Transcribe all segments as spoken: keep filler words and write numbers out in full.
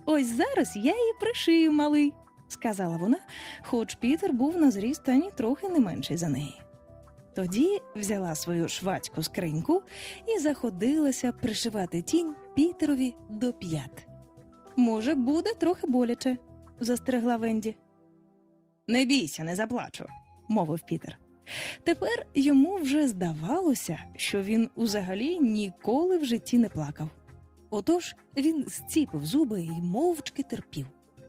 Ось зараз я її пришию, малий, сказала вона, хоч Пітер був на зріст ані трохи не менший за неї. Тоді взяла свою швацьку скриньку і заходилася пришивати тінь Пітерові до п'ят. «Може, буде трохи боляче», – застерегла Венді. «Не бійся, не заплачу», – мовив Пітер. Тепер йому вже здавалося, що він узагалі ніколи в житті не плакав. Отож він зціпив зуби і мовчки терпів.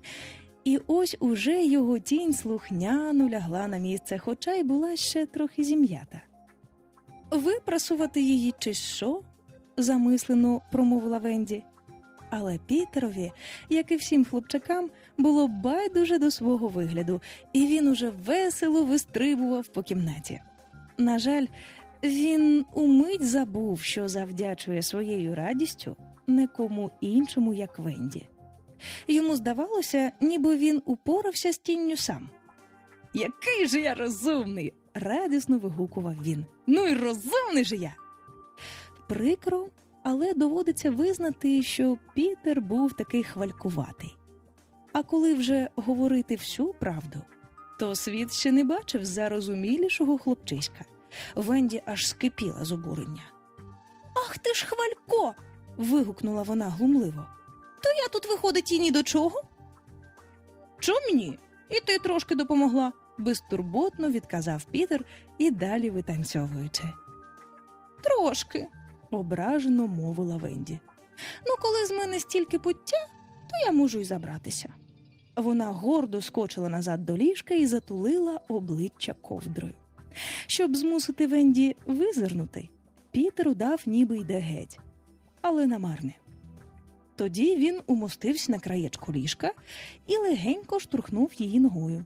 І ось уже його тінь слухняно лягла на місце, хоча й була ще трохи зім'ята. «Випрасувати її чи що?» – замислено промовила Венді. Але Пітерові, як і всім хлопчакам, було байдуже до свого вигляду, і він уже весело вистрибував по кімнаті. На жаль, він умить забув, що завдячує своєю радістю не кому іншому, як Венді. Йому здавалося, ніби він упорався з тінню сам. «Який же я розумний!» – радісно вигукував він. «Ну й розумний же я!» Прикро, але доводиться визнати, що Пітер був такий хвалькуватий. А коли вже говорити всю правду, то світ ще не бачив зарозумілішого хлопчиська. Венді аж скипіла з обурення. «Ах ти ж хвалько!» – вигукнула вона глумливо. «То я тут, виходить, і ні до чого?» «Чом ні? І ти трошки допомогла», – безтурботно відказав Пітер і далі витанцьовуючи. «Трошки», – ображено мовила Венді. «Ну, коли з мене стільки пуття, то я можу й забратися». Вона гордо скочила назад до ліжка і затулила обличчя ковдрою. Щоб змусити Венді визирнути, Пітер удав, ніби йде геть, але намарне. Тоді він умостився на краєчку ліжка і легенько штурхнув її ногою.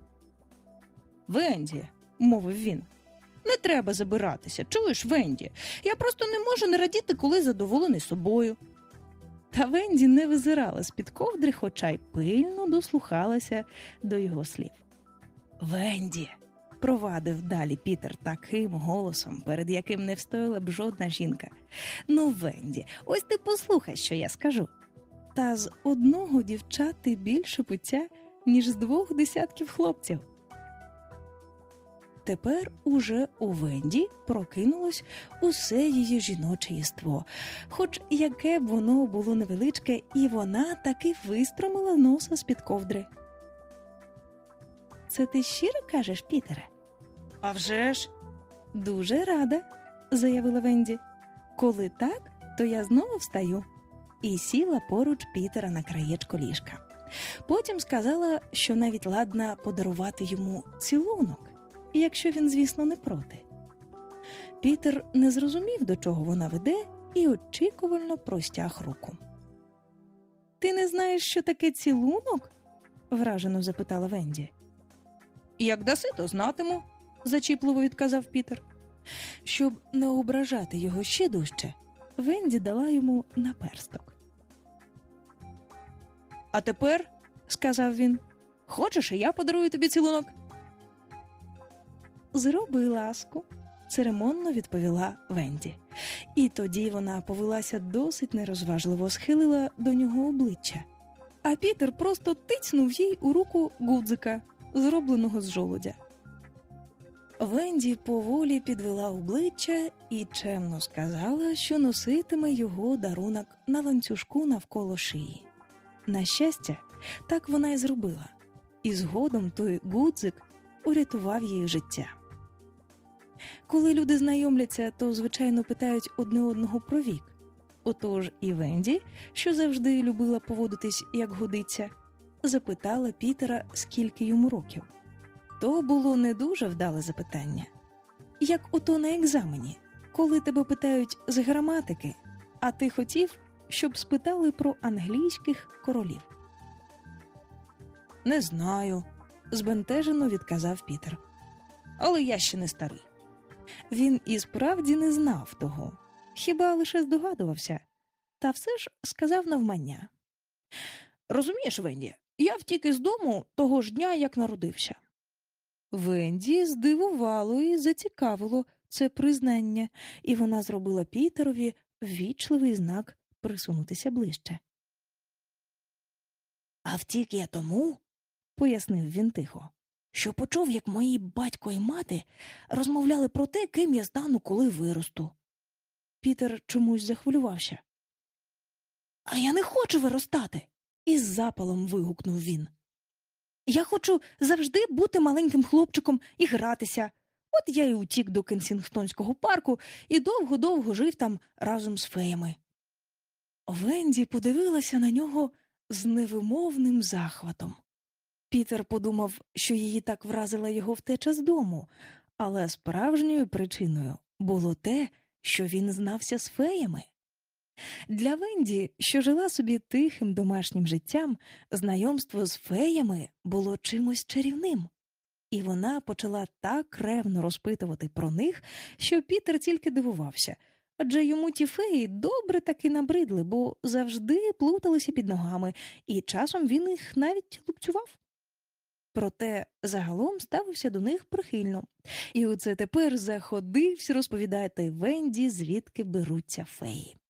«Венді», – мовив він, – «не треба забиратися, чуєш, Венді? Я просто не можу не радіти, коли задоволений собою». Та Венді не визирала з-під ковдри, хоча й пильно дослухалася до його слів. «Венді», – провадив далі Пітер таким голосом, перед яким не встояла б жодна жінка. «Ну, Венді, ось ти послухай, що я скажу. Та з одного дівчати більше пуття, ніж з двох десятків хлопців». Тепер уже у Венді прокинулось усе її жіноче єство, хоч яке б воно було невеличке, і вона таки вистромила носа з-під ковдри. «Це ти щиро кажеш, Пітере?» «А вже ж!» «Дуже рада», – заявила Венді. «Коли так, то я знову встаю». І сіла поруч Пітера на краєчку ліжка. Потім сказала, що навіть ладна подарувати йому цілунок, якщо він, звісно, не проти. Пітер не зрозумів, до чого вона веде, і очікувально простяг руку. «Ти не знаєш, що таке цілунок?» – вражено запитала Венді. «Як даси, то знатиму», – зачіпливо відказав Пітер. Щоб не ображати його ще дужче, Венді дала йому наперсток. «А тепер, – сказав він, – хочеш, і я подарую тобі цілунок?» «Зроби ласку», – церемонно відповіла Венді. І тоді вона повелася досить нерозважливо, схилила до нього обличчя. А Пітер просто тицьнув їй у руку гудзика, зробленого з жолудя. Венді поволі підвела обличчя і чемно сказала, що носитиме його дарунок на ланцюжку навколо шиї. На щастя, так вона й зробила, і згодом той гудзик урятував їй життя. Коли люди знайомляться, то, звичайно, питають одне одного про вік. Отож і Венді, що завжди любила поводитись, як годиться, запитала Пітера, скільки йому років. То було не дуже вдале запитання. Як ото на екзамені, коли тебе питають з граматики, а ти хотів, щоб спитали про англійських королів. «Не знаю», – збентежено відказав Пітер. «Але я ще не старий». Він і справді не знав того, хіба лише здогадувався, та все ж сказав навмання. «Розумієш, Венді, я втік із дому того ж дня, як народився». Венді здивувало і зацікавило це признання, і вона зробила Пітерові ввічливий знак присунутися ближче. А втік я тому, пояснив він тихо, що почув, як мої батько і мати розмовляли про те, ким я стану, коли виросту. Пітер чомусь захвилювався. А я не хочу виростати, Із запалом вигукнув він. я хочу завжди бути маленьким хлопчиком і гратися. От я й утік до Кенсінгтонського парку і довго-довго жив там разом з феями. Венді подивилася на нього з невимовним захватом. Пітер подумав, що її так вразила його втеча з дому, але справжньою причиною було те, що він знався з феями. Для Венді, що жила собі тихим домашнім життям, знайомство з феями було чимось чарівним. І вона почала так ревно розпитувати про них, що Пітер тільки дивувався, адже йому ті феї добре таки набридли, бо завжди плуталися під ногами, і часом він їх навіть лупцював. Проте загалом ставився до них прихильно. І оце тепер заходився розповідати Венді, звідки беруться феї.